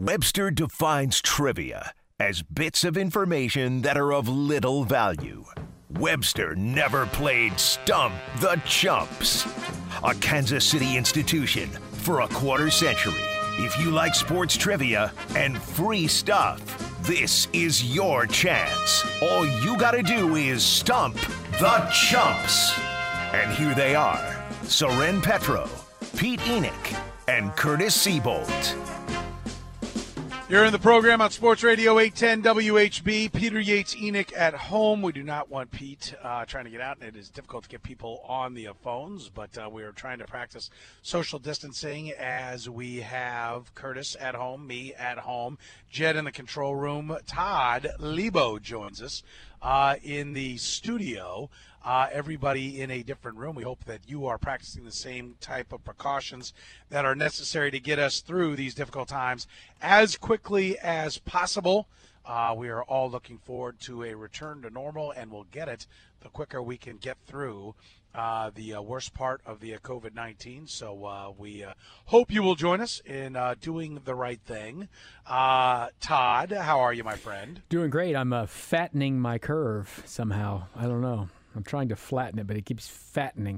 Webster defines trivia as bits of information that are of little value. Webster never played Stump the Chumps. A Kansas City institution for a quarter century. If you like sports trivia and free stuff, this is your chance. All you gotta do is stump the Chumps. And here they are, Soren Petro, Pete Enoch, and Curtis Seabolt. You're in the program on Sports Radio 810 WHB. Peter Yates, Enoch at home. We do not want Pete trying to get out, and it is difficult to get people on the phones, but we are trying to practice social distancing as we have Curtis at home, me at home, Jed in the control room. Todd Lebo joins us in the studio. Everybody in a different room. We hope that you are practicing the same type of precautions that are necessary to get us through these difficult times as quickly as possible. We are all looking forward to a return to normal, and we'll get it the quicker we can get through the worst part of the COVID-19. So we hope you will join us in doing the right thing. Todd, how are you, my friend? Doing great. I'm fattening my curve somehow. I don't know. I'm trying to flatten it, but it keeps fattening.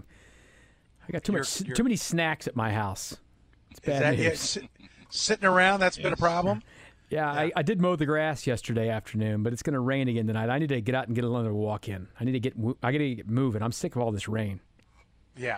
I got too many snacks at my house. It's bad news. Sitting around, that's been a problem? Yeah. I did mow the grass yesterday afternoon, but it's going to rain again tonight. I need to get out and get another walk in. I got to get moving. I'm sick of all this rain. Yeah,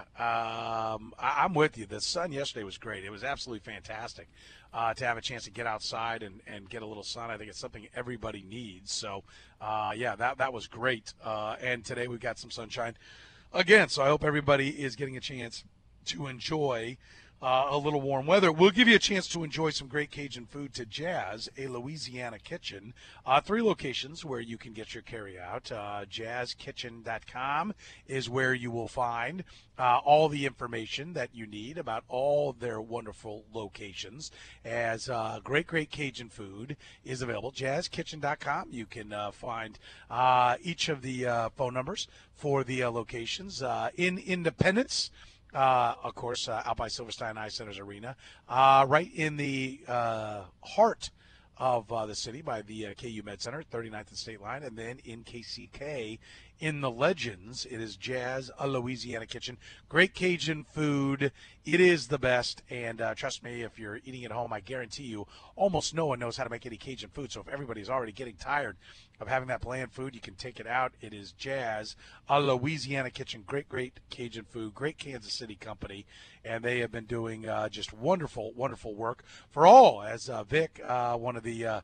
I'm with you. The sun yesterday was great. It was absolutely fantastic to have a chance to get outside and get a little sun. I think it's something everybody needs. So, that was great. And today we've got some sunshine again. So I hope everybody is getting a chance to enjoy a little warm weather. We'll give you a chance to enjoy some great Cajun food to Jazz, a Louisiana kitchen. 3 locations where you can get your carry-out. JazzKitchen.com is where you will find all the information that you need about all their wonderful locations. As great Cajun food is available. JazzKitchen.com. You can find each of the phone numbers for the locations. In Independence, of course, out by Silverstein Eye Center's arena, right in the heart of the city by the KU Med Center, 39th and State Line, and then in KCK in the Legends, it is Jazz, a Louisiana kitchen. Great Cajun food. It is the best, and trust me, if you're eating at home, I guarantee you almost no one knows how to make any Cajun food, so if everybody's already getting tired of having that bland food, you can take it out. It is Jazz, a Louisiana kitchen. Great Cajun food, great Kansas City company, and they have been doing just wonderful work for all. As Vic, one of the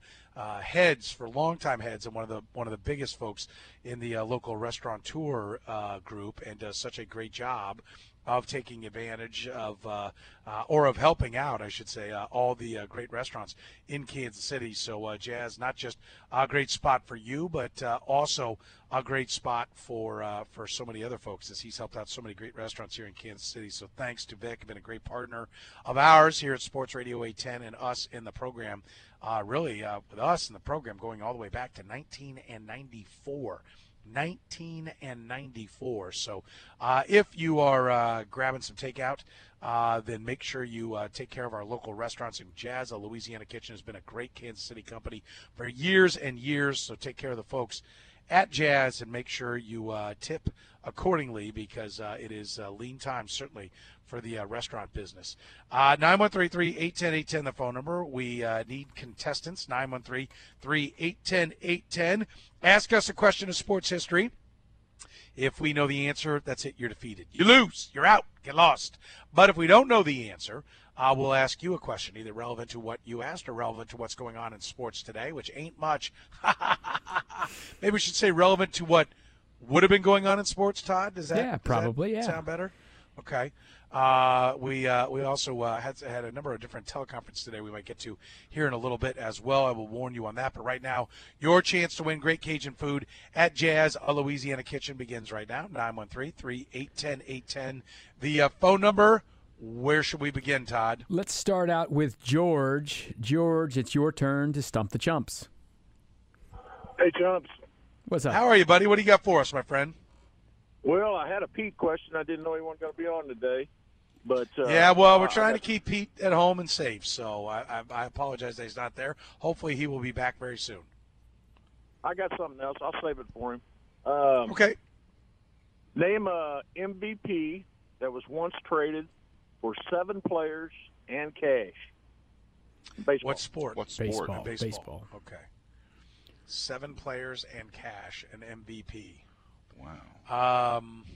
longtime heads, and one of the biggest folks in the local restaurateur group, and does such a great job of taking advantage of or of helping out, I should say, all the great restaurants in Kansas City. So Jazz, not just a great spot for you, but also a great spot for so many other folks, as he's helped out so many great restaurants here in Kansas City. So thanks to Vic, been a great partner of ours here at Sports Radio 810 and us in the program. With us in the program going all the way back to 1994. 1994. So if you are grabbing some takeout, then make sure you take care of our local restaurants. And Jazz, a Louisiana kitchen, has been a great Kansas City company for years and years. So take care of the folks at Jazz and make sure you tip accordingly, because it is lean time, certainly, for the restaurant business. 913-810-810, the phone number. We need contestants, 913-810-810. Ask us a question of sports history. If we know the answer, that's it. You're defeated. You lose. You're out. Get lost. But if we don't know the answer, we'll ask you a question, either relevant to what you asked or relevant to what's going on in sports today, which ain't much. Maybe we should say relevant to what would have been going on in sports, Todd? Does that sound better? Okay. We also had a number of different teleconferences today we might get to here in a little bit as well. I will warn you on that. But right now, your chance to win great Cajun food at Jazz, a Louisiana kitchen, begins right now. 913-3-810-810. The phone number. Where should we begin, Todd? Let's start out with George. George, it's your turn to stump the Chumps. Hey, Chumps. What's up? How are you, buddy? What do you got for us, my friend? Well, I had a Pete question. I didn't know he wasn't going to be on today. But we're trying to keep Pete at home and safe, so I apologize that he's not there. Hopefully he will be back very soon. I got something else. I'll save it for him. Okay. Name a MVP that was once traded for 7 players and cash. Baseball. What sport? Baseball. Okay. 7 players and cash, an MVP. Wow.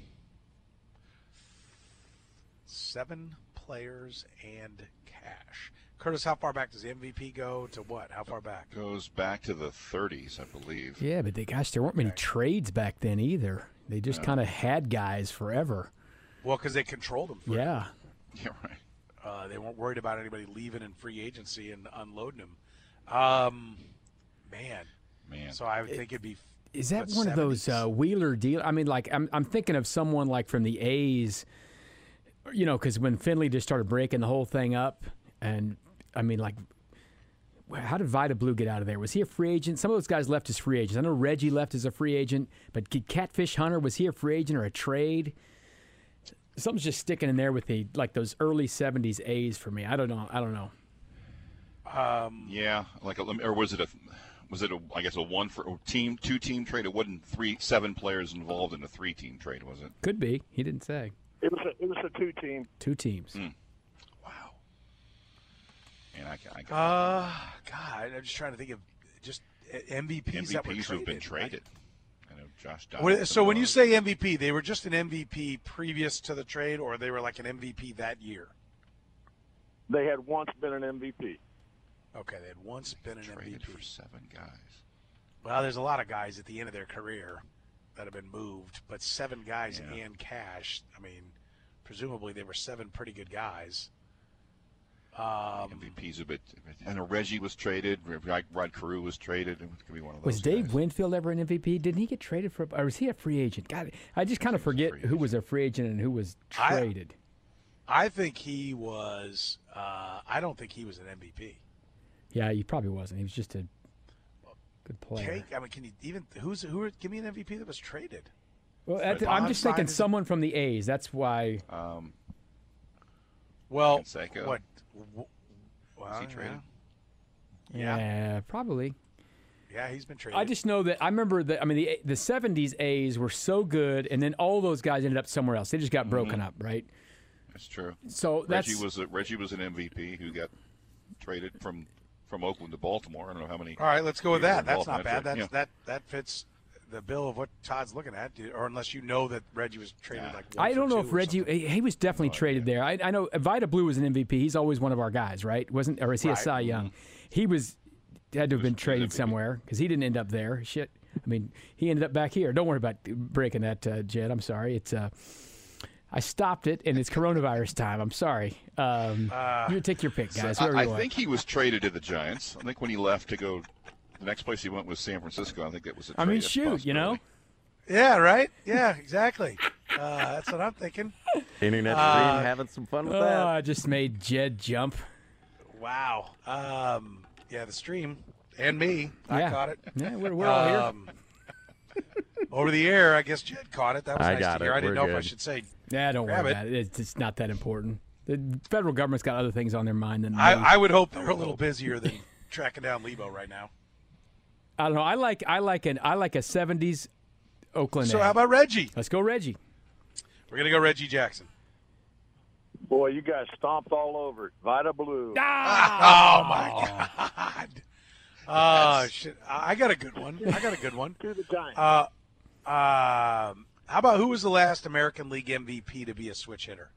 7 players and cash. Curtis, how far back does the MVP go to what? How far back? Goes back to the 30s, I believe. Yeah, but there weren't many trades back then either. They just kind of had guys forever. Well, because they controlled them. Yeah. Yeah, right. They weren't worried about anybody leaving in free agency and unloading them. Man. So I would think it'd be. Is that one 70s? Of those Wheeler deal? I mean, like I'm thinking of someone like from the A's. Because when Finley just started breaking the whole thing up, and I mean, like, how did Vida Blue get out of there? Was he a free agent? Some of those guys left as free agents. I know Reggie left as a free agent, but Catfish Hunter, was he a free agent or a trade? Something's just sticking in there with those early 70s A's for me. I don't know. Yeah, or was it a I guess a 2-team trade? It wasn't 7 players involved in a 3-team trade, was it? Could be. He didn't say. It was a 2-team. 2 teams. Wow. And God, I'm just trying to think of just MVPs that were traded. Who've been traded. I know Josh Donaldson. So when you say MVP, they were just an MVP previous to the trade, or they were like an MVP that year? They had once been an MVP. Okay, they had once been an traded MVP. For 7 guys. Well, there's a lot of guys at the end of their career that have been moved, but 7 guys and cash. I mean, presumably they were 7 pretty good guys. MVP's a bit. I know Reggie was traded. Rod Carew was traded. It could be one of those. Was Dave guys. Winfield ever an MVP? Didn't he get traded for? Or was he a free agent? God, I just kind of forget who was a free agent and who was traded. I think he was. I don't think he was an MVP. Yeah, he probably wasn't. He was just a good player. I mean, can you even give me an MVP that was traded? Well, I'm just thinking someone from the A's. That's why. Well, Canseco. What? Was he traded? Yeah, probably. Yeah, he's been traded. I just know that I remember that. I mean, the '70s A's were so good, and then all those guys ended up somewhere else. They just got broken up, right? That's true. So Reggie was an MVP who got traded from Oakland to Baltimore. I don't know how many. All right, let's go with that. That's not bad. That fits the bill of what Todd's looking at, or unless you know that Reggie was traded I don't know if Reggie. He was definitely traded there. I know Vida Blue was an MVP. He's always one of our guys, right? Or is he a Cy Young? He had to have been traded somewhere because he didn't end up there. Shit. I mean, he ended up back here. Don't worry about breaking that, Jed. I'm sorry. It's I stopped it, and it's coronavirus time. I'm sorry. You take your pick, guys. I think he was traded to the Giants. I think when he left to go, the next place he went was San Francisco. I think that was a trade. I mean, shoot, Yeah, right? Yeah, exactly. That's what I'm thinking. Internet stream having some fun with that. I just made Jed jump. Wow. The stream and me. I caught it. Yeah, we're all here. Over the air, I guess Jed caught it. That was nice to hear. I didn't know if I should say. Yeah, don't worry about it. It's not that important. The federal government's got other things on their mind than I would hope they're a little busier than tracking down Lebo right now. I don't know. I like a 70s Oakland. So how about Reggie? Let's go Reggie. We're gonna go Reggie Jackson. Boy, you guys stomped all over it. Vida Blue. Oh my God. Oh shit! I got a good one. To the Giants. How about who was the last American League MVP to be a switch hitter?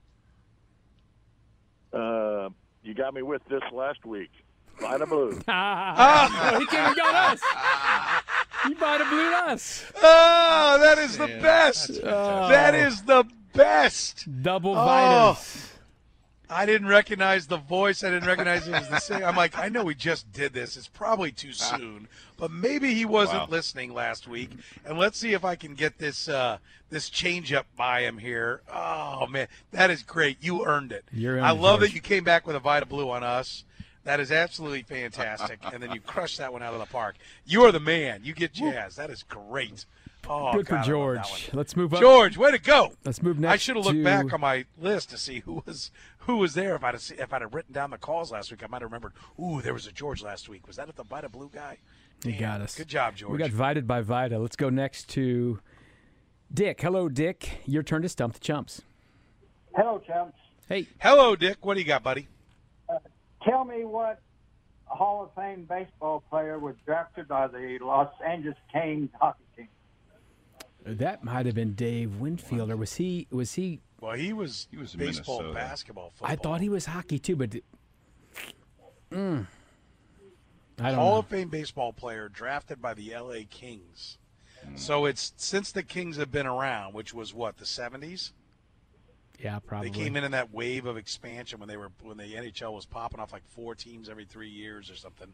You got me with this last week. Vida Blue. He came and got us. He Vida Blue us. Oh, that is the best. That is the best. Double Vitas. I didn't recognize the voice. I didn't recognize it was the same. I'm like, I know we just did this. It's probably too soon, but maybe he wasn't listening last week. And let's see if I can get this this change up by him here. Oh man, that is great. You earned it. You're I love that you came back with a Vida Blue on us. That is absolutely fantastic. And then you crush that one out of the park. You are the man. You get Jazz. That is great. Oh, Good God, for I love that George. one. Let's move up. George, way to go. Let's move next. I should have looked to- back on my list to see who was there. If I'd have written down the calls last week, I might have remembered. Ooh, there was a George last week. Was that at the Vita Blue guy? You Damn, got us. Good job, George. We got Vited by Vita. Let's go next to Dick. Hello, Dick. Your turn to stump the chumps. Hello, chumps. Hey. Hello, Dick. What do you got, buddy? Tell me what Hall of Fame baseball player was drafted by the Los Angeles Kings hockey team. That might have been Dave Winfield, or was he? Well, he was in baseball, Minnesota. basketball, football. I thought he was hockey too, but I don't Hall know. of Fame baseball player drafted by the L.A. Kings. So it's since the Kings have been around, which was what, the 70s? Yeah, probably. They came in that wave of expansion when the NHL was popping off like 4 teams every 3 years or something.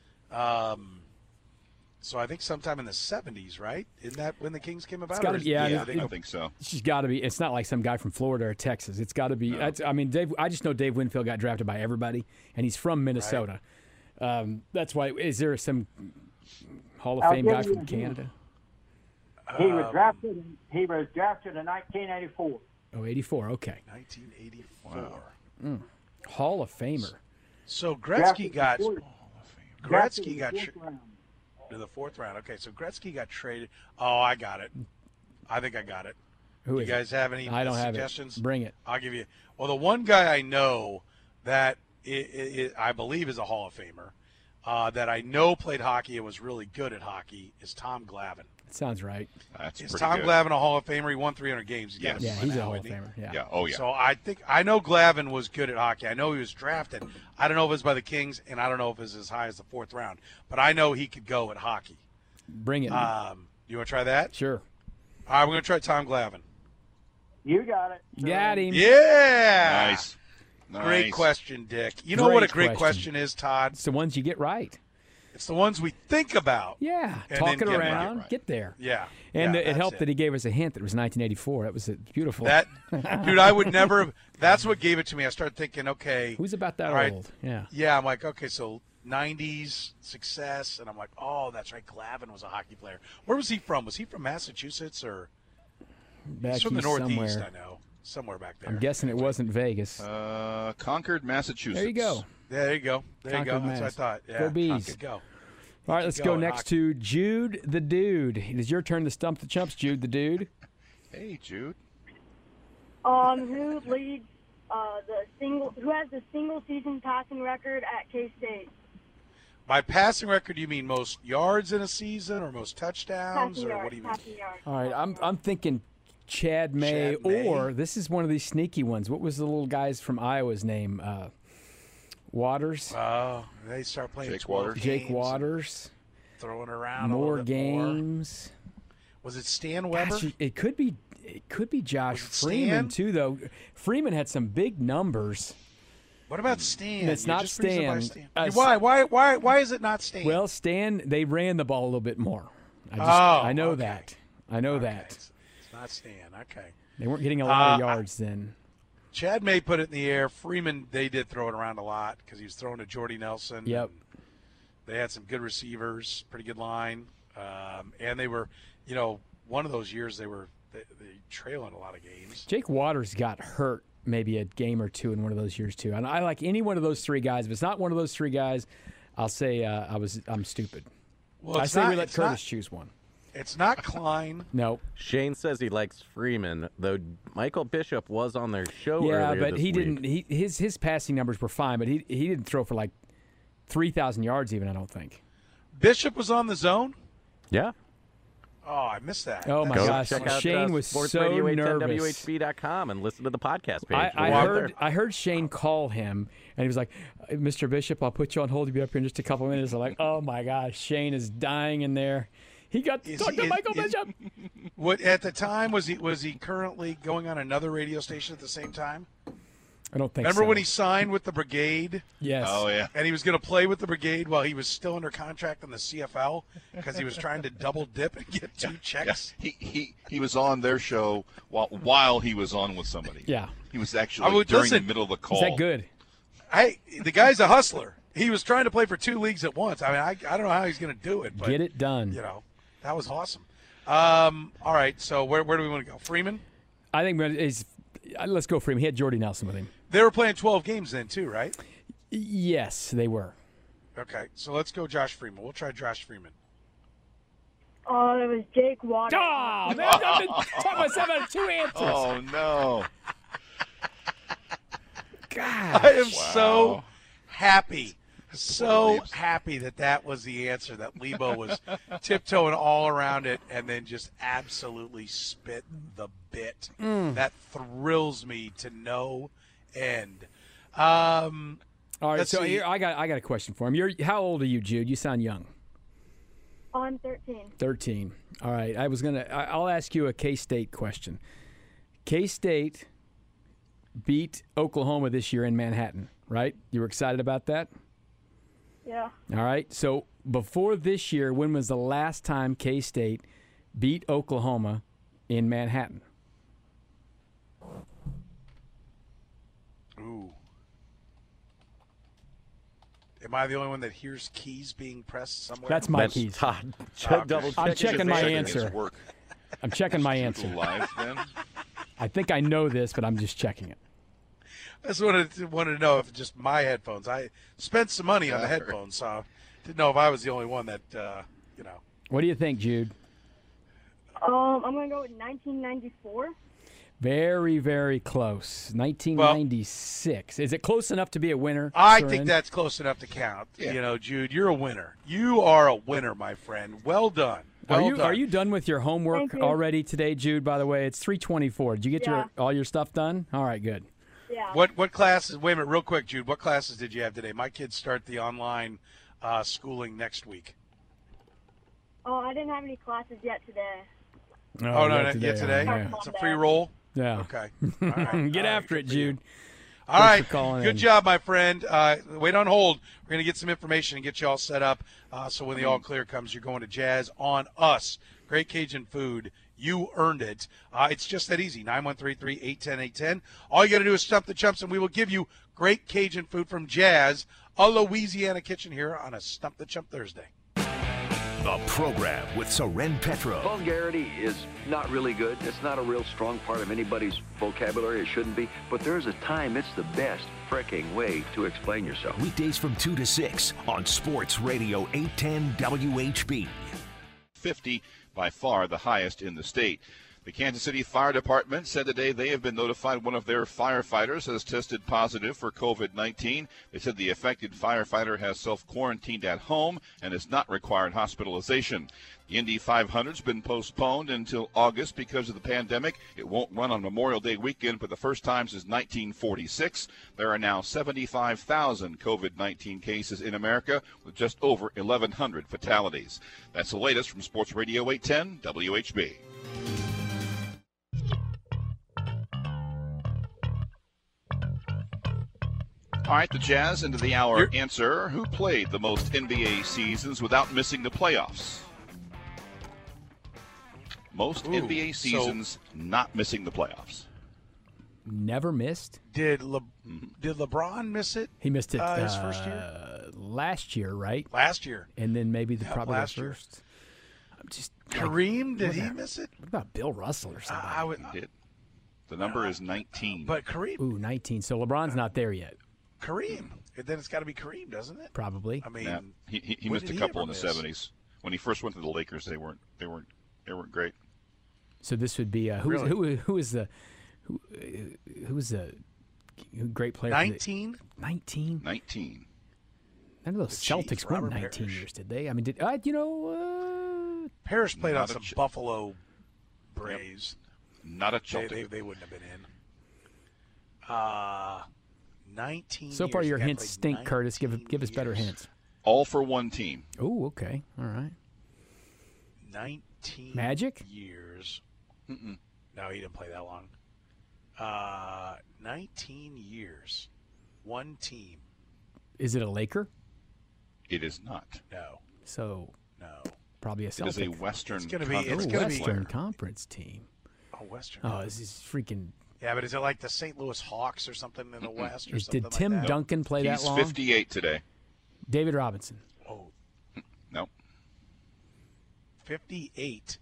So I think sometime in the 70s, right? Isn't that when the Kings came about? gotta Or is- be, yeah, Yeah, it- I think so. It's just got to be. It's not like some guy from Florida or Texas. It's got to be. I mean, Dave. I just know Dave Winfield got drafted by everybody, and he's from Minnesota. That's why. Is there some Hall of I'll Fame give guy you from a Canada? He was drafted. He was drafted in 1984. Oh, 84. Okay. 1984. Hall of Famer. So Drafted Gretzky got in the Gretzky got fourth round. to the 4th round. Okay, so Gretzky got traded. Oh, I got it. I think I got it. Who You is guys it? have any I don't have suggestions? it. Bring it. I'll give you. Well, the one guy I know that I believe is a Hall of Famer that I know played hockey and was really good at hockey is Tom Glavine. That sounds right. That's Is pretty Tom good. Glavine a Hall of Famer? He won 300 games. Yes. Yeah, by he's a now, Hall of isn't he? Famer. Yeah. Yeah. Oh, yeah. So I know Glavine was good at hockey. I know he was drafted. I don't know if it was by the Kings, and I don't know if it was as high as the 4th round. But I know he could go at hockey. Bring it. You want to try that? Sure. All right, we're going to try Tom Glavine. You got it. Got him. Yeah. Nice. Great question, Dick. You know what a Great great question is, Todd? It's the ones you get right. It's the ones we think about. Yeah. And Talk it then get around. right. Get there. Yeah. And yeah, it that's helped that he gave us a hint that it was 1984. That was beautiful. That, dude, I would never. That's what gave it to me. I started thinking, okay, Who's about that all right. old? Yeah. Yeah, I'm like, okay, so 90s success, and I'm like, oh, that's right. Glavine was a hockey player. Where was he from? Was he from Massachusetts or? Back He's from the east Northeast, somewhere. I know, somewhere back there. I'm guessing it wasn't Vegas. Concord, Massachusetts. There you go. Yeah, there you go. There you go. Concord, That's what I Mass. thought. Yeah, Go Bees. Good go. All right, let's go go in next hockey. to Jude the Dude. It is your turn to stump the chumps, Jude the Dude. Hey, Jude. Who leads who has the single season passing record at K-State? By passing record, you mean most yards in a season or most touchdowns, Passing or yards. what do you mean? Passing yards. All right, I'm thinking Chad May, Chad May? or this is one of these sneaky ones. What was the little guy's from Iowa's name? Waters? Oh, they start playing Jake 12 Waters. Jake games, Waters. throwing around More a little bit more. games. Was it Stan Weber? Gosh, it could be Josh Was it Freeman Stan? too, though. Freeman had some big numbers. What about Stan? It's You're not just freezing by Stan. Why is it not Stan? Well, Stan, they ran the ball a little bit more. Oh, I know okay. that. I know Okay, that. It's not Stan. Okay. They weren't getting a lot of Uh, yards then. Chad May put it in the air. Freeman, they did throw it around a lot because he was throwing to Jordy Nelson. Yep. They had some good receivers, pretty good line, and they were, one of those years they trailing a lot of games. Jake Waters got hurt maybe a game or two in one of those years too. And I like any one of those three guys. If it's not one of those three guys, I'll say I'm stupid. Well, I it's say not, we let it's Curtis not, choose one. it's not Klein. No. Shane says he likes Freeman, though Michael Bishop was on their show Yeah, earlier but this he week. didn't. His passing numbers were fine, but he didn't throw for like 3,000 yards even. I don't think. Bishop was on the zone. Yeah. Oh, I missed that. Oh, my Go gosh. check out Shane was so nervous. SportsRadio810WHB.com and listen to the podcast page. I heard Shane call him, and he was like, "Mr. Bishop, I'll put you on hold. You'll be up here in just a couple of minutes." I'm like, "Oh my gosh, Shane is dying in there." He got to talk to Michael Bishop. What at the time was he currently going on another radio station at the same time? I don't think. Remember so. when he signed with the Brigade? Yes. Oh, yeah. And he was going to play with the Brigade while he was still under contract in the CFL because he was trying to double dip and get two checks. He was on their show while he was on with somebody. Yeah. He was actually I would during listen. the middle of the call. Is that good? Hey, the guy's a hustler. He was trying to play for 2 leagues at once. I mean, I don't know how he's going to do it. But, Get it done. You know, that was awesome. All right, so where do we want to go? Freeman? I think let's go Freeman. He had Jordy Nelson with him. They were playing 12 games then, too, right? Yes, they were. Okay, so let's go Josh Freeman. We'll try Josh Freeman. It was Jake Water. Oh, man, I've been talking myself out of 2 answers. Oh, no. God. I am so happy. So happy that was the answer, that Lebo was tiptoeing all around it and then just absolutely spit the bit. That thrills me to no end. All right, let's so see. here, I got a question for him. How old are you, Jude? You sound young. I'm 13. 13. All right, I'll ask you a K-State question. K-State beat Oklahoma this year in Manhattan, right? You were excited about that? Yeah. All right. So before this year, when was the last time K-State beat Oklahoma in Manhattan? Ooh. Am I the only one that hears keys being pressed somewhere? That's my keys. Todd. Okay. Double I'm check checking my answer. Work. I'm checking my answer. Live, then? I think I know this, but I'm just checking it. I just wanted to know if it's just my headphones. I spent some money on the headphones, so didn't know if I was the only one that, you know. What do you think, Jude? I'm going to go with 1994. Very, very close. 1996. Is it close enough to be a winner? I Soren? think that's close enough to count. Yeah. You know, Jude, you're a winner. You are a winner, my friend. Well done. Are you done with your homework Thank you. already today, Jude? By the way, it's 3:24. Did you get Yeah. all your stuff done? All right, good. Yeah. What classes? Wait a minute, real quick, Jude. What classes did you have today? My kids start the online schooling next week. Oh, I didn't have any classes yet today. Oh, no, not yet today? Yeah. It's a free roll. Yeah. Okay. All right. Get All right, after it, good for you. Jude. All Thanks right, for calling good in. job, my friend. Wait on hold. We're going to get some information and get you all set up. So when the all clear comes, you're going to Jazz on Us. Great Cajun food. You earned it. It's just that easy. 913-381-810-810. All you got to do is stump the chumps, and we will give you great Cajun food from Jazz, a Louisiana kitchen here on a Stump the Chump Thursday. The program with Soren Petro. Vulgarity is not really good. It's not a real strong part of anybody's vocabulary. It shouldn't be. But there's a time it's the best fricking way to explain yourself. Weekdays from 2 to 6 on Sports Radio 810 WHB. 50, by far the highest in the state. The Kansas City Fire Department said today they have been notified one of their firefighters has tested positive for COVID-19. They said the affected firefighter has self-quarantined at home and has not required hospitalization. The Indy 500 has been postponed until August because of the pandemic. It won't run on Memorial Day weekend for the first time since 1946. There are now 75,000 COVID-19 cases in America with just over 1,100 fatalities. That's the latest from Sports Radio 810 WHB. All right, the Jazz into the hour answer. Who played the most NBA seasons without missing the playoffs? Most NBA seasons not missing the playoffs. Never missed. Did LeBron miss it? He missed it his first year? last year, right? Last year. And then maybe probably the last year. first. I'm just Kareem, did he miss it? What about Bill Russell or something? He did. The number is 19. But Kareem. Ooh, 19. So LeBron's not there yet. Kareem. And then it's got to be Kareem, doesn't it? Probably. I mean, Yeah, he when missed did a he couple ever in the miss? 70s. When he first went to the Lakers, they weren't great. So this would be who was the great player? 19? 19. 19. None of those Celtics won Robert 19 Parrish. years, did they? I mean, Parrish played on Not a some Buffalo Braves. Not a Celtic. They wouldn't have been in. 19 so far years. your The guy hints played stink, Curtis. Give 19 us better years. hints. All for one team. Oh, okay. All right. 19 Magic? years. Mm-mm. No, he didn't play that long. 19 years. One team. Is it a Laker? It is not. No. So No. probably a It Celtic. is a Western It's gonna be- Conference it's gonna be- Western player. Conference team. Oh, Western. Oh, this is freaking. Yeah, but is it like the St. Louis Hawks or something in the West or something Did Tim like that? Duncan play He's that long? 58 today. David Robinson. Oh, No. 58.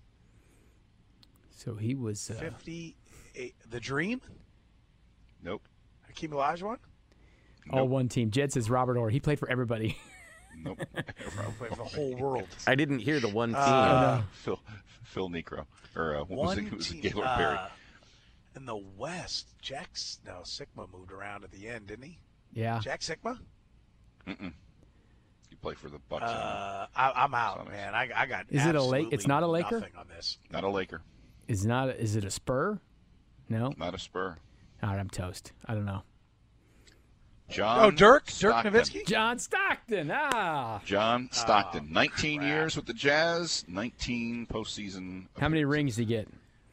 So he was 58. The Dream? Nope. Hakeem Olajuwon? all one team. Jed says Robert Orr. He played for everybody. Nope. Played for the whole world. I didn't hear the one team. Phil Necro. Or what was One it? It was team, Gaylord Perry. in the West, Sigma moved around at the end, didn't he? Yeah. Jack Sigma? Mm-mm. You play for the Bucks. I'm out, man. I got. Is it a Lake? It's not a Laker. Nothing on this. Not a Laker. Is it a Spur? No. Not a Spur. All right, I'm toast. I don't know. John. Dirk Stockton. Nowitzki. John Stockton. John Stockton. 19 years with the Jazz. 19 postseason. How many rings did he get?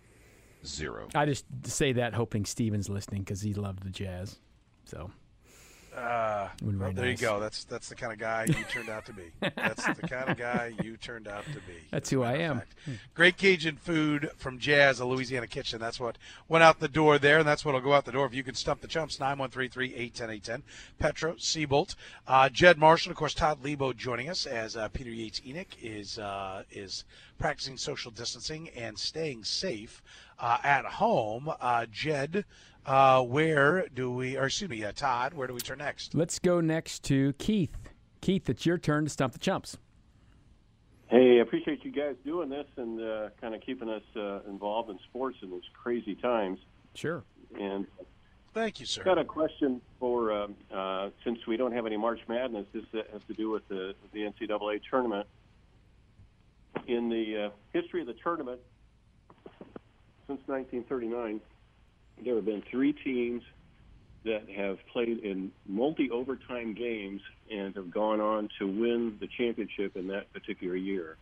0. I just say that hoping Steven's listening because he loved the Jazz. So. Well, there you go. That's the kind of guy you turned out to be. That's the kind of guy you turned out to be. That's who I am. Great Cajun food from Jazz, a Louisiana kitchen. That's what went out the door there, and that's what will go out the door if you can stump the chumps. 913-3810810. Petro, Seabolt, Jed Marshall, of course, Todd Lebo joining us as Peter Yates Enoch is practicing social distancing and staying safe at home. Jed. Todd, where do we turn next? Let's go next to Keith. Keith, it's your turn to stump the chumps. Hey, I appreciate you guys doing this and kind of keeping us involved in sports in these crazy times. Sure. And thank you, sir. I've got a question for, since we don't have any March Madness, this has to do with the NCAA tournament. In the history of the tournament, since 1939, there have been 3 teams that have played in multi-overtime games and have gone on to win the championship in that particular year.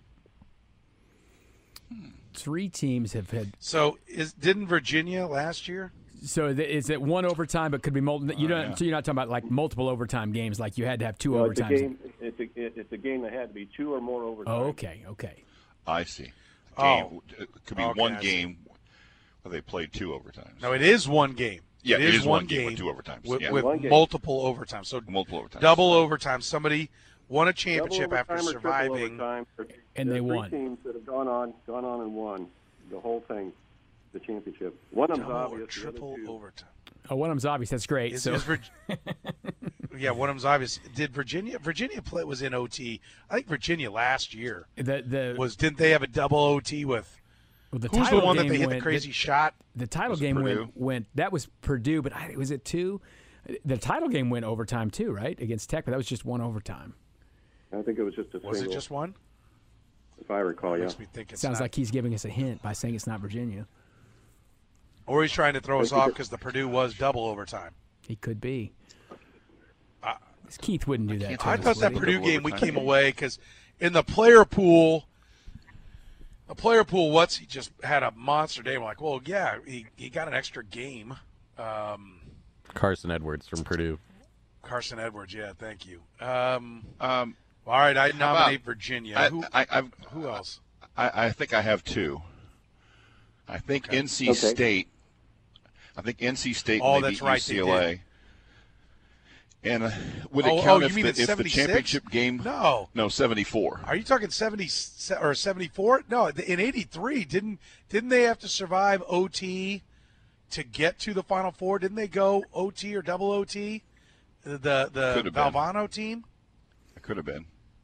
3 teams have had. So didn't Virginia last year? So is it one overtime, but could be multiple? So you're not talking about like multiple overtime games, like you had to have 2 overtimes. It's a game that had to be 2 or more overtimes. Oh, okay. I see. It could be one game. They played 2 overtimes. No, it is one game. Yeah, it is one game game with 2 overtimes. With multiple overtimes. So multiple overtimes. Double overtime. Somebody won a championship after surviving, and they won. 3 teams that have gone on and won the whole thing, the championship. One of them's obvious. Or triple overtime. Oh, one of them's obvious. That's great. Yeah, one of them's obvious. Did Virginia play? Was in OT? I think Virginia last year didn't they have a double OT with? Well, who's the one that they hit the crazy shot? The title game went. That was Purdue, but was it 2? The title game went overtime too, right? Against Tech, but that was just 1 overtime. I think it was just a single. Was it just 1? If I recall, yeah. Makes me think it's Sounds not. like he's giving us a hint by saying it's not Virginia. Or he's trying to throw us off because the Purdue was double overtime. He could be. Keith wouldn't do that. I thought that Purdue game we came away because in the player pool. The player pool, he just had a monster day. I'm like, well, yeah, he got an extra game. Carson Edwards from Purdue. Carson Edwards, yeah, thank you. All right, I nominate Virginia. Who else? I think I have 2. I think NC State. I think NC State maybe that's right, UCLA. And would it count if the championship game? No, 74. Are you talking 70 or 74? No, in 83, didn't they have to survive OT to get to the Final Four? Didn't they go OT or double OT? The Valvano team? It could have been.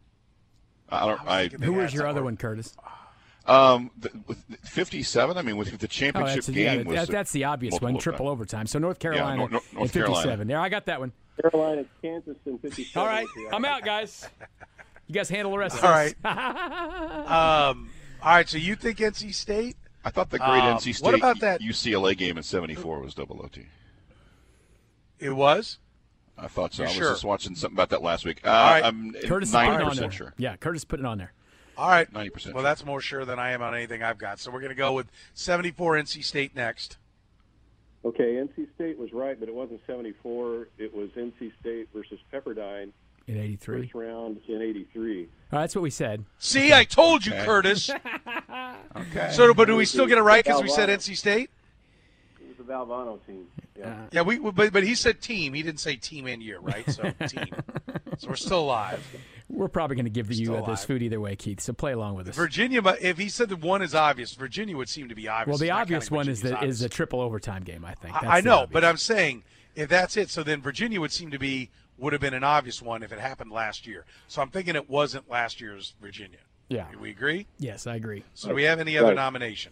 Who was your other one, Curtis? 57. I mean, with the championship game was that's the obvious one, triple overtime. So North Carolina North in 57. Carolina. There, I got that one. Carolina, Kansas in 57. All right, I'm out, guys. You guys handle the rest of this. All right. All right, so you think NC State? I thought the great NC State what about that? UCLA game in 74 was double OT. It was? I thought so. You're I was sure? just watching something about that last week. All right. I'm Curtis 90% sure. Yeah, Curtis put it on there. All right. 90%. Well, that's more sure than I am on anything I've got. So we're going to go with 74 NC State next. Okay, NC State was right, but it wasn't 74. It was NC State versus Pepperdine. In 83. First round in 83. That's what we said. See, I told you, Curtis. Okay. So, but do we still get it right because we said NC State? It was the Valvano team. Yeah. Yeah, but he said team. He didn't say team and year, right? So team. So we're still alive. We're probably going to give you Still this alive. food either way, Keith. So play along with us. Virginia, but if he said that one is obvious, Virginia would seem to be obvious. Well, the Not obvious counting one is Virginia's the obvious. triple overtime game. I think. That's I the know, obvious. but I'm saying if that's it, so then Virginia would seem to would have been an obvious one if it happened last year. So I'm thinking it wasn't last year's Virginia. Yeah. Do we agree? Yes, I agree. So do we have any other nomination?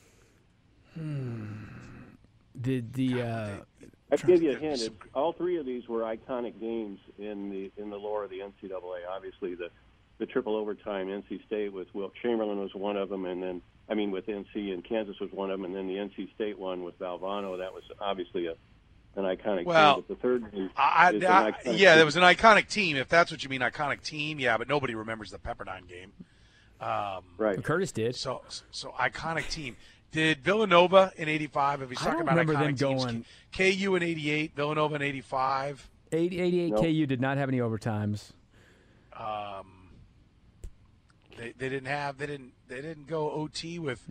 I'll give you a hint. All three of these were iconic games in the lore of the NCAA. Obviously, the triple overtime NC State with Wilt Chamberlain was one of them, and then with NC and Kansas was one of them, and then the NC State one with Valvano. That was obviously an iconic Well, game. But the third one there was an iconic team, if that's what you mean, iconic team. Yeah, but nobody remembers the Pepperdine game. Right. Curtis did. So iconic team. Did Villanova in '85? If he's I talking don't about remember iconic them teams, going- KU in '88, Villanova in '85. 88 Nope. KU did not have any overtimes. They didn't go OT with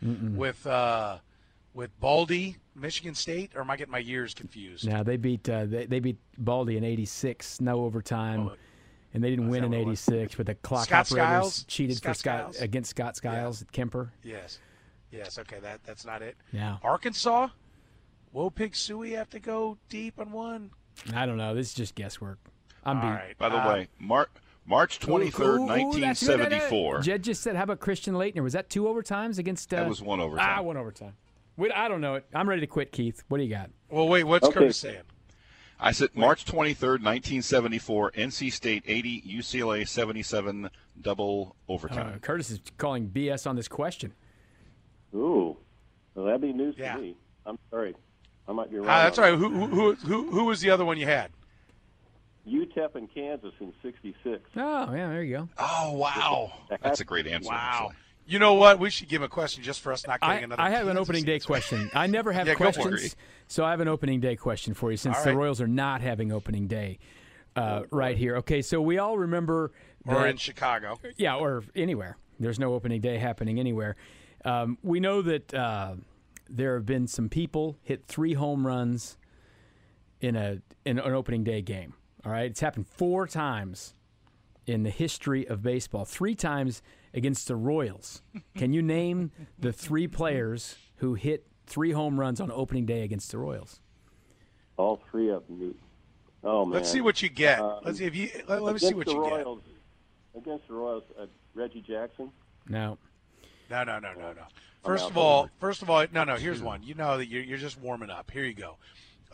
Baldy, Michigan State, or am I getting my years confused? Now they beat they beat Baldy in '86, no overtime, and they didn't win that in what it was? '86. But the clock Scott operators Skiles? cheated Scott for Scott Skiles? against Scott Skiles at Kemper. Yes. Okay, that's not it. Yeah. Arkansas, Wopig Suey have to go deep on one. I don't know. This is just guesswork. I'm All beat. right. By the way, March 23rd, Ooh, that's good. 1974. Jed just said, how about Christian Leitner? Was that 2 overtimes against? That was 1 overtime. 1 overtime. Wait, I don't know it. I'm ready to quit, Keith. What do you got? Well, wait. What's Okay. Curtis saying? I said March 23rd, 1974, NC State 80, UCLA 77, double overtime. Curtis is calling BS on this question. Ooh, well, that'd be news Yeah. to me. I'm sorry, I might be wrong. That's on all right. Who was the other one you had? UTEP and Kansas in '66. Oh, yeah, there you go. Oh, wow. That's a great answer. Wow. actually. You know what? We should give him a question just for us not getting another. I have an Kansas opening day answer. question. I never have Yeah, go for it. questions, so I have an opening day question for you since All the right. Royals are not having opening day right here. Okay, so we all remember Or that- in Chicago. Yeah, or anywhere. There's no opening day happening anywhere. We know that there have been some people hit 3 home runs in an opening day game. All right, it's happened 4 times in the history of baseball. 3 times against the Royals. Can you name the 3 players who hit 3 home runs on opening day against the Royals? All three of them. Oh man. Let's see what you get. Let's see if you. Let me see what you get. Against the Royals, Reggie Jackson. No. No. First of all, no. Here's one. You know that you're just warming up. Here you go.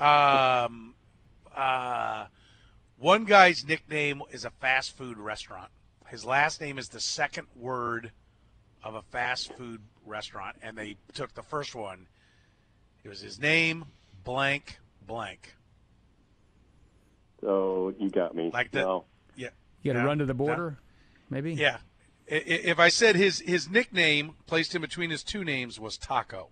One guy's nickname is a fast food restaurant. His last name is the second word of a fast food restaurant, and they took the first one. It was his name, blank, blank. So you got me. Like the No. yeah. You got to Yeah. run to the border, maybe? Yeah. If I said his nickname placed in between his 2 names was Taco.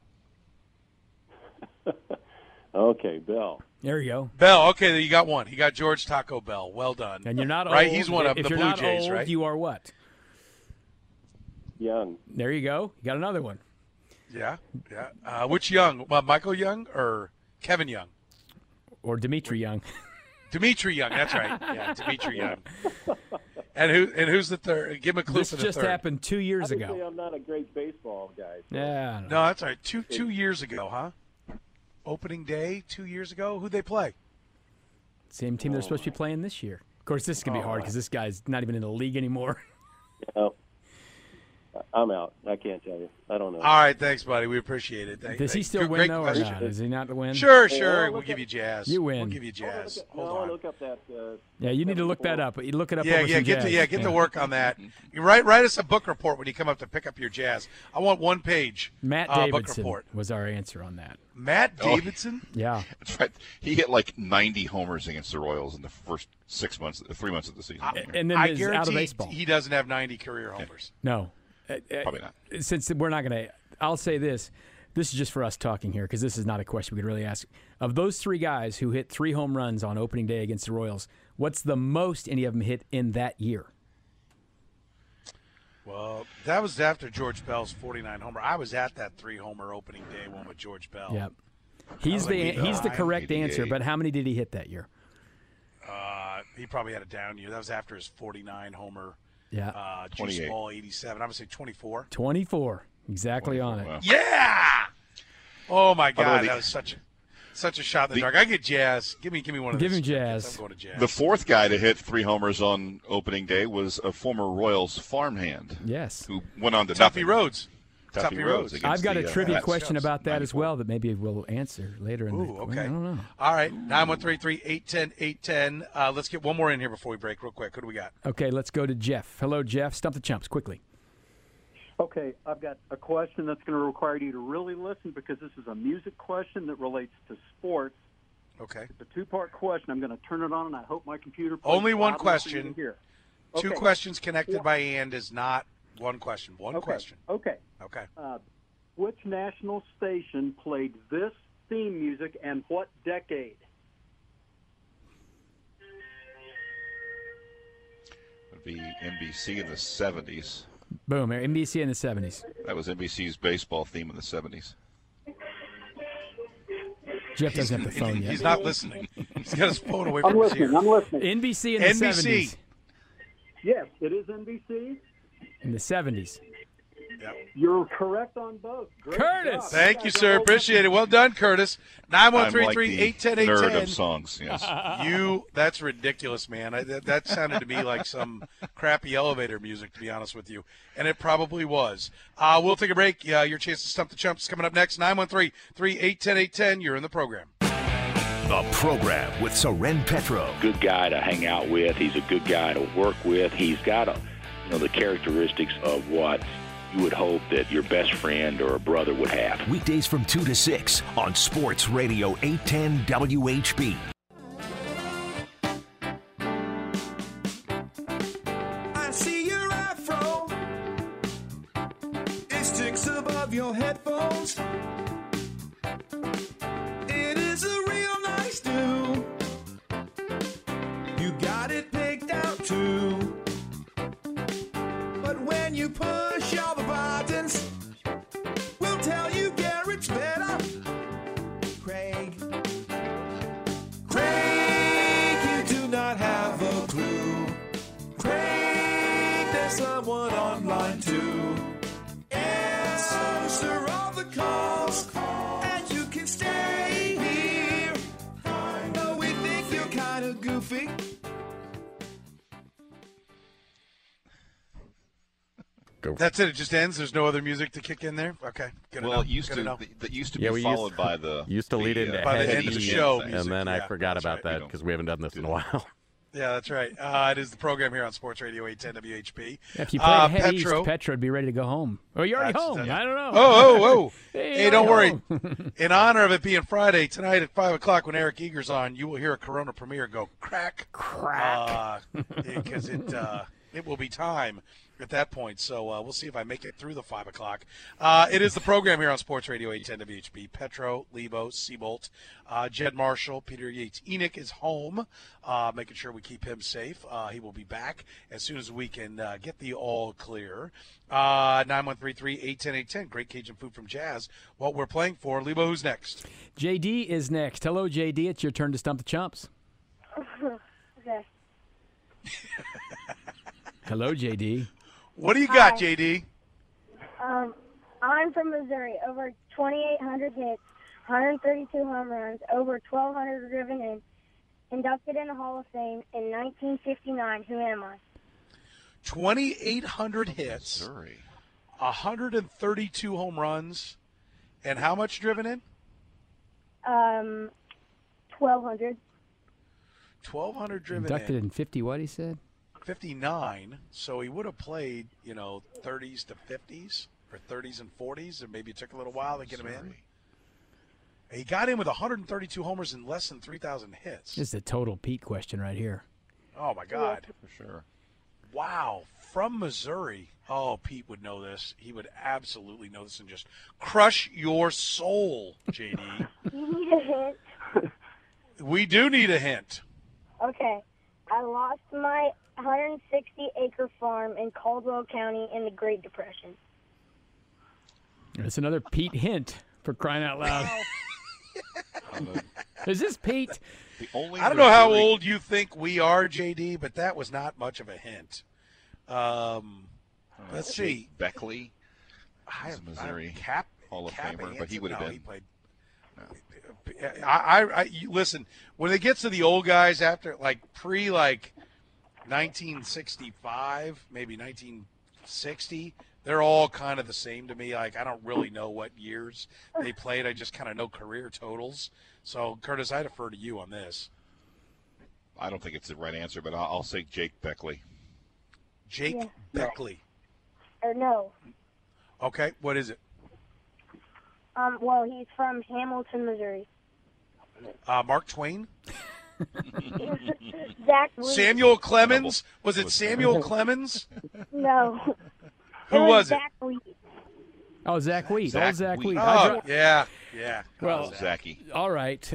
Okay, Bell. There you go. Bell. Okay, you got one. He got George Taco Bell. Well done. And you're not right. old. He's one of If the you're Blue not Jays, old, right? you are what? Young. There you go. You got another one. Yeah. Which Young? Michael Young or Kevin Young? Or Dimitri Young. Dimitri Young. That's right. Yeah, Dimitri Young. And who's the third? Give him a clue This for the just third. happened 2 years Obviously, ago. I'm not a great baseball guy. So. Yeah. No, that's all right. Two years ago, huh? Opening day 2 years ago. Who'd they play? Same team they're supposed to be playing this year. Of course, this is going to be hard because this guy's not even in the league anymore. No. I'm out. I can't tell you. I don't know. All right, thanks, buddy. We appreciate it. Does he still win, Great though, or question. not? Does he not win? Sure. Hey, We'll give you Jazz. You win. We'll give you Jazz. I want to look up that. Yeah, you need to look that up. You look it up Yeah, over some get Jazz. to work on that. You write us a book report when you come up to pick up your Jazz. I want 1 page. Matt book Davidson report. was our answer on that. Matt Davidson. Yeah. That's right. He hit like 90 homers against the Royals in the first 3 months of the season. And then I is out of guarantee baseball. he doesn't have 90 career homers. No. Probably not. Since we're not going to – I'll say this. This is just for us talking here because this is not a question we could really ask. Of those 3 guys who hit 3 home runs on opening day against the Royals, what's the most any of them hit in that year? Well, that was after George Bell's 49 homer. I was at that 3-homer opening day one with George Bell. Yep. He's the correct 88. answer, but how many did he hit that year? He probably had a down year. That was after his 49 homer. Yeah. Juice Ball 87. I'm going to say 24. 24. Exactly 24, on it. wow. Yeah! Oh, my By the God. way, That was such a shot in the dark. I get Jazz. Give me one of those. Give him Jazz. I'm going to Jazz. The fourth guy to hit 3 homers on opening day was a former Royals farmhand. Yes. Who went on to Tuffy nothing. Rhodes. Tuffy Rhodes. against I've got a the, trivia Mets. question about that as 94. well that maybe we'll answer later in the Ooh, okay. I don't know. All right. 913-810-810. Let's get one more in here before we break real quick. Who do we got? Okay, let's go to Jeff. Hello, Jeff. Stump the Chumps quickly. Okay, I've got a question that's going to require you to really listen because this is a music question that relates to sports. Okay. It's a two-part question. I'm going to turn it on, and I hope my computer plays Only one loudly for you to question. hear. Two Okay. questions connected by and is not one question. One question. Okay. Okay. Which national station played this theme music and what decade? It would be NBC in the 70s. Boom. NBC in the 70s. That was NBC's baseball theme in the 70s. Jeff doesn't have the phone yet. He's not listening. He's got his phone away from I'm his listening. ear. I'm listening. NBC in the NBC. 70s. Yes, it is NBC. In the 70s. You're correct on both. Great Curtis! job. Thank you, sir. Appreciate it. Well done, Curtis. I'm like the 913-810-810. nerd of songs, yes. That's ridiculous, man. That sounded to me like some crappy elevator music, to be honest with you. And it probably was. We'll take a break. Your chance to stump the chumps is coming up next. 913-3810810. You're in the program. The program with Soren Petro. Good guy to hang out with. He's a good guy to work with. He's got the characteristics of what you would hope that your best friend or a brother would have. Weekdays from 2 to 6 on Sports Radio 810 WHB. I see your afro. It sticks above your headphones. It is a real nice do. You got it picked out too. But when you push all the buttons, we'll tell you Garrett's better. Craig, you do not have a clue. Craig, there's someone online too. Answer all the calls, and you can stay here. Though we think you're kind of goofy. That's it. It just ends. There's no other music to kick in there. Okay. Good Well, enough. it used Good to enough. that used to Yeah, be we followed by the used to lead into by the Head end of the East, show and music, then I yeah, forgot that's about right. that because we haven't done this in a while. Yeah, that's right. It is the program here on Sports Radio 810 WHP. If you played Head Petro. East, Petro would be ready to go home. Oh, you're already home. I don't know. Oh. Hey, Hey, don't worry. home. In honor of it being Friday, tonight at 5 o'clock when Eric Eager's on, you will hear a Corona premiere go crack. Crack. Because it will be time at that point. So we'll see if I make it through the 5 o'clock. It is the program here on Sports Radio 810 WHB. Petro, Lebo, Seabolt, Jed Marshall, Peter Yates. Enoch is home, making sure we keep him safe. He will be back as soon as we can get the all clear. 913-3810810. Great Cajun food from Jazz. What we're playing for. Lebo, who's next? JD is next. Hello, JD. It's your turn to stump the chumps. Okay. Hello, JD. What do you got, Hi. JD? I'm from Missouri. Over 2,800 hits, 132 home runs, over 1,200 driven in. Inducted in the Hall of Fame in 1959. Who am I? 2,800 hits, Missouri. 132 home runs, and how much driven in? 1,200. 1,200 driven Inducted in. in 50, what he said? 59, so he would have played, 30s to 50s, or 30s and 40s, and maybe it took a little while to get him in. He got in with 132 homers and less than 3,000 hits. This is a total Pete question right here. Oh, my God. For sure. Wow. From Missouri. Oh, Pete would know this. He would absolutely know this and just crush your soul, JD. You need a hint? We do need a hint. Okay. I lost my 160-acre farm in Caldwell County in the Great Depression. That's another Pete hint for crying out loud. Is this Pete? The only I don't know how Missouri- old you think we are, JD, but that was not much of a hint. Let's see. Beckley. I He's a Missouri Cap Hall of Cap Famer, but he would have no, been. He played. You listen, when it gets to the old guys after pre 1965, maybe 1960, they're all kind of the same to me. I don't really know what years they played. I just kind of know career totals. So, Curtis, I defer to you on this. I don't think it's the right answer, but I'll say Jake Beckley. Jake Beckley. Or no. Okay, what is it? Well, he's from Hamilton, Missouri. Mark Twain? Zach Wheat. Samuel Clemens? Was it Samuel Clemens? No. Who was it? Zach Wheat. Oh, Zach Wheat. Zach Old Zach Wheat. Wheat. Oh, yeah. Well, Zachy. all right.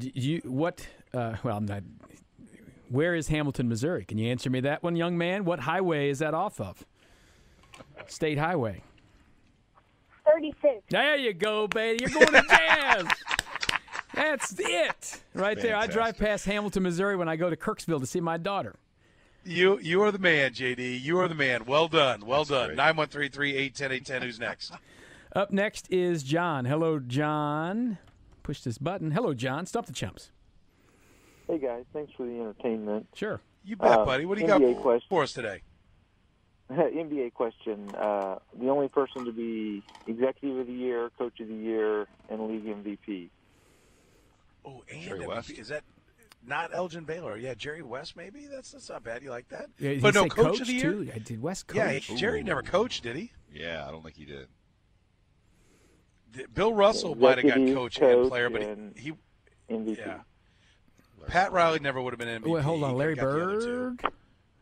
I'm not. Where is Hamilton, Missouri? Can you answer me that one, young man? What highway is that off of? State Highway. 36. There you go, baby. You're going to Jazz. That's it right there. I drive past Hamilton, Missouri when I go to Kirksville to see my daughter. You are the man, JD. You are the man. Well done. Well done. Great. 913-381-810-810. Who's next? Up next is John. Hello, John. Push this button. Hello, John. Stop the chumps. Hey, guys. Thanks for the entertainment. Sure. You bet, buddy. What do you NBA got question. for us today? NBA question. The only person to be Executive of the Year, Coach of the Year, and League MVP. Oh, and Jerry West. Is that not Elgin Baylor? Yeah, Jerry West, maybe? That's not bad. You like that? Yeah, but no, say Coach of the Year? Too? Did West coach? Yeah, Jerry never coached, did he? Yeah, I don't think he did. Bill Russell might have got Executive coach and player, but and he MVP. yeah. Pat Riley never would have been MVP. Wait, hold on. He Larry got the other two. Bird?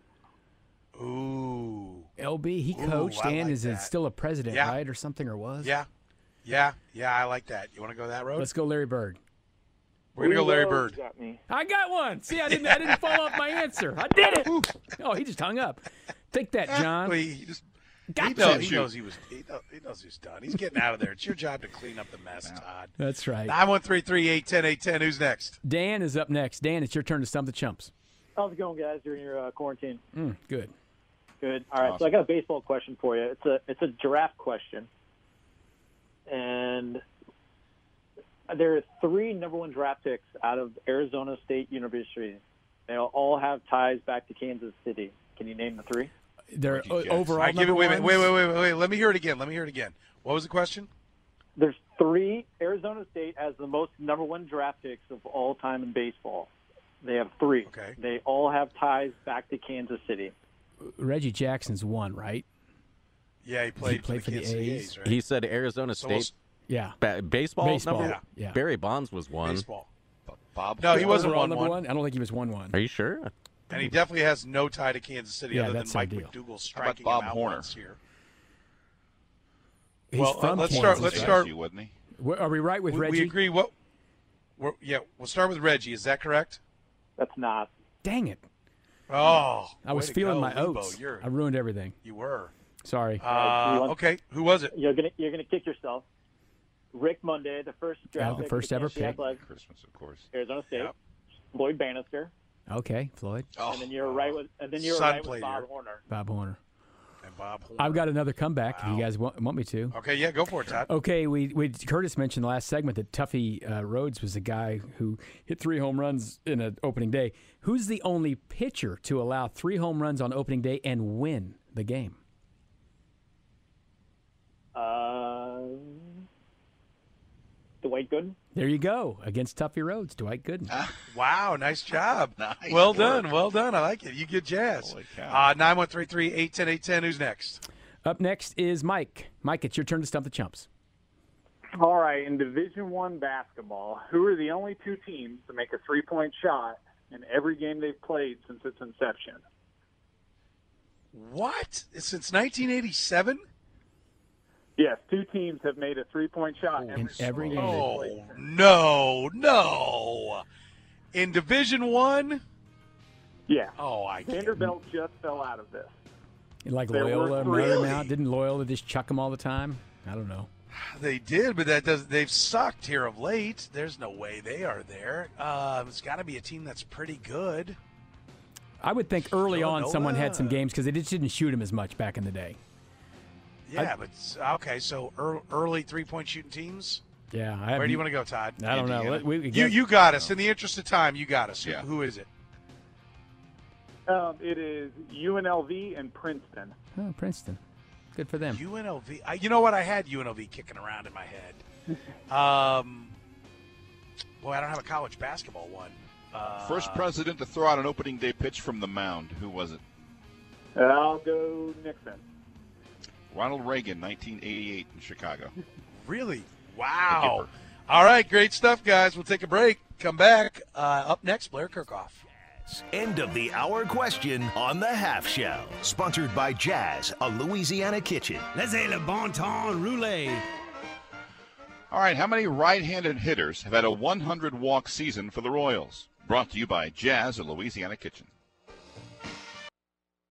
Ooh. LB, he coached I and like is that. still a president, Yeah. right, or something, or was? Yeah, I like that. You want to go that road? Let's go Larry Bird. We're gonna go Larry Leo Bird. Got me. I got one. See, I didn't follow up my answer. I did it. Oh, he just hung up. Take that, John. Well, he just Gotcha. he knows he knows he's done. He's getting out of there. It's your job to clean up the mess, Todd. That's right. 913-381-810-810. Who's next? Dan is up next. Dan, it's your turn to stump the chumps. How's it going, guys, during your quarantine? Good. Good. All right, so I got a baseball question for you. It's a draft question. And there are 3 number 1 draft picks out of Arizona State University. They all have ties back to Kansas City. Can you name the 3? They're overall I give it. number Wait. ones? Let me hear it again. What was the question? There's 3. Arizona State has the most number 1 draft picks of all time in baseball. They have 3. Okay. They all have ties back to Kansas City. Reggie Jackson's one, right? Yeah, he played for the Kansas City A's, right? He said Arizona So we'll State. Yeah. Baseball. Baseball, Number, yeah. Barry Bonds was one. Baseball. Bob. No, he wasn't Overall 1-1. number 1? I don't think he was 1-1. Are you sure? And he definitely has no tie to Kansas City Yeah, other than that's our Mike deal. McDougal How about striking Bob him out Horner? once here. He's Well, from let's Kansas. start. Let's right? start. Reggie, wasn't he? Are we right with We Reggie? agree. We'll start with Reggie. Is that correct? That's not. Dang it. Oh, I was way to feeling go, my Lebo. oats. You're- I ruined everything. You were. Sorry. Okay, who was it? You're gonna kick yourself. Rick Monday, the first draft the pick first of the ever Kansas City pick. Athletics, Christmas, of course. Arizona State. Yep. Lloyd Bannister, Okay, Floyd. and then you're right with Son with played Bob here. Horner. Bob Horner. And Bob Horner. I've got another comeback if you guys want me to. Okay, yeah, go for it, Todd. Okay, Curtis mentioned the last segment that Tuffy Rhodes was the guy who hit 3 home runs in an opening day. Who's the only pitcher to allow 3 home runs on opening day and win the game? Dwight Gooden. There you go. Against Tuffy Rhodes, Dwight Gooden. Wow, nice job. Nice well work. done, well done. I like it. You get jazz. Holy cow. 913-381-810. Who's next? Up next is Mike. Mike, it's your turn to stump the chumps. All right, in Division I basketball, who are the only 2 teams to make a 3-point shot in every game they've played since its inception? What? Since 1987? Yes, 2 teams have made a 3-point shot in every game. Oh, no. In Division I? Yeah. Oh, I can't. Vanderbilt just fell out of this. Like There were Loyola, 3. Marymount. Didn't Loyola just chuck them all the time? I don't know. They did, but they've sucked here of late. There's no way they are there. It's got to be a team that's pretty good. I would think early on someone had some games because they just didn't shoot them as much back in the day. Yeah, but okay, so early three-point shooting teams? Yeah. Where do you want to go, Todd? I don't know. You got us. In the interest of time, you got us. Yeah. Who is it? It is UNLV and Princeton. Oh, Princeton. Good for them. UNLV. You know what? I had UNLV kicking around in my head. Boy, I don't have a college basketball one. First president to throw out an opening day pitch from the mound. Who was it? I'll go Nixon. Ronald Reagan, 1988 in Chicago. Really? Wow. All right, great stuff, guys. We'll take a break. Come back. Up next, Blair Kirchhoff. End of the hour question on the Half Shell. Sponsored by Jazz, a Louisiana kitchen. Laissez le bon temps rouler. All right, how many right-handed hitters have had a 100-walk season for the Royals? Brought to you by Jazz, a Louisiana kitchen.